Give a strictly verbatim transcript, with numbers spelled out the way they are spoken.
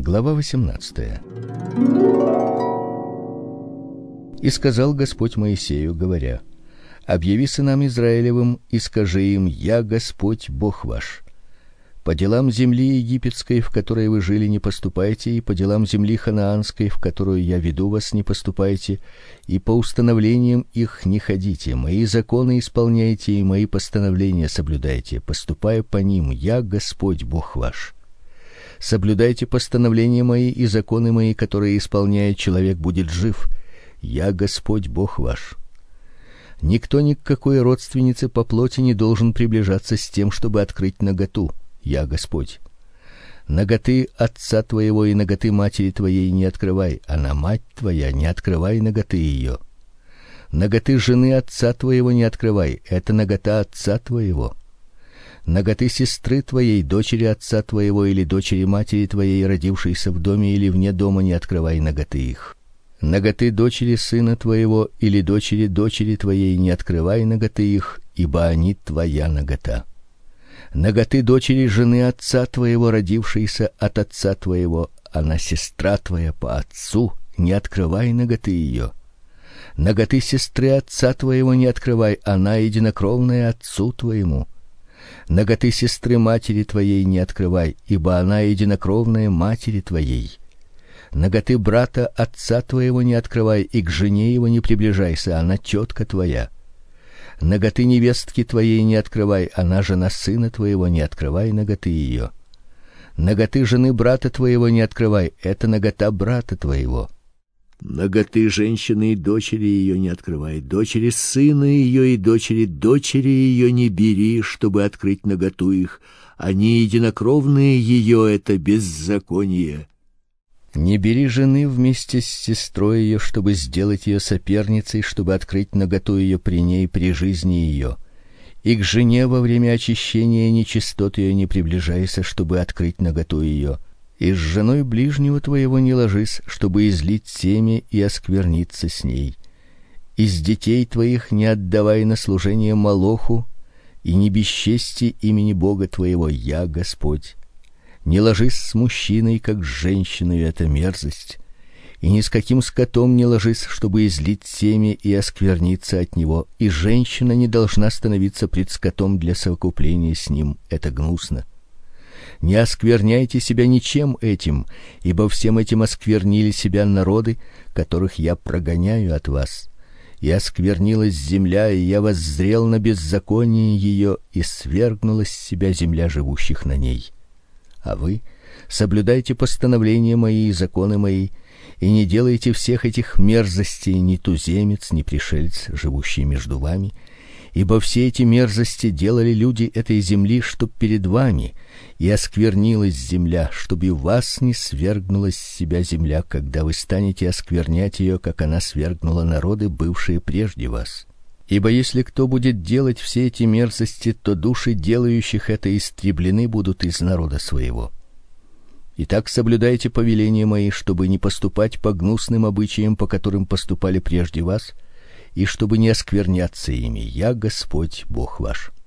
Глава восемнадцатая. И сказал Господь Моисею, говоря: объяви сынам Израилевым и скажи им: я Господь Бог ваш. По делам земли египетской, в которой вы жили, не поступайте, и по делам земли ханаанской, в которую я веду вас, не поступайте, и по установлениям их не ходите. Мои законы исполняйте и мои постановления соблюдайте, поступая по ним. Я Господь Бог ваш. Соблюдайте постановления мои и законы мои, которые исполняя, человек будет жив. Я Господь Бог ваш. Никто ни к какой родственнице по плоти не должен приближаться с тем, чтобы открыть наготу. Я Господь. Наготы отца твоего и наготы матери твоей не открывай, а на мать твоя не открывай наготы ее. Наготы жены отца твоего не открывай, это нагота отца твоего. Наготы сестры твоей, дочери отца твоего или дочери матери твоей, родившейся в доме или вне дома, не открывай наготы их. Наготы дочери сына твоего или дочери дочери твоей не открывай наготы их, ибо они твоя нагота. Наготы дочери жены отца твоего, родившейся от отца твоего, она сестра твоя по отцу, не открывай наготы ее. Наготы сестры отца твоего не открывай, она единокровная отцу твоему. Наготы сестры матери твоей не открывай, ибо она единокровная матери твоей. Наготы брата отца твоего не открывай, и к жене его не приближайся, она тетка твоя. Наготы невестки твоей не открывай, она жена сына твоего, не открывай наготы ее. Наготы жены брата твоего не открывай, это нагота брата твоего. Наготы женщины и дочери ее не открывай, дочери сына ее и дочери дочери ее не бери, чтобы открыть наготу их, они единокровные ее, это беззаконие. Не бери жены вместе с сестрой ее, чтобы сделать ее соперницей, чтобы открыть наготу ее при ней при жизни ее. И к жене во время очищения нечистот ее не приближайся, чтобы открыть наготу ее. И с женой ближнего твоего не ложись, чтобы излить семя и оскверниться с ней. Из детей твоих не отдавай на служение молоху, и не бесчести имени Бога твоего, я Господь. Не ложись с мужчиной, как с женщиной, это мерзость. И ни с каким скотом не ложись, чтобы излить семя и оскверниться от него, и женщина не должна становиться пред скотом для совокупления с ним, это гнусно. Не оскверняйте себя ничем этим, ибо всем этим осквернили себя народы, которых я прогоняю от вас. И осквернилась земля, и я воззрел на беззаконие ее, и свергнулась с себя земля живущих на ней. А вы соблюдайте постановления мои и законы мои, и не делайте всех этих мерзостей, ни туземец, ни пришелец, живущий между вами, ибо все эти мерзости делали люди этой земли, чтоб перед вами, и осквернилась земля, чтобы вас не свергнулась с себя земля, когда вы станете осквернять ее, как она свергнула народы, бывшие прежде вас. Ибо если кто будет делать все эти мерзости, то души делающих это истреблены будут из народа своего. Итак, соблюдайте повеления мои, чтобы не поступать по гнусным обычаям, по которым поступали прежде вас, и чтобы не оскверняться ими. Я Господь Бог ваш.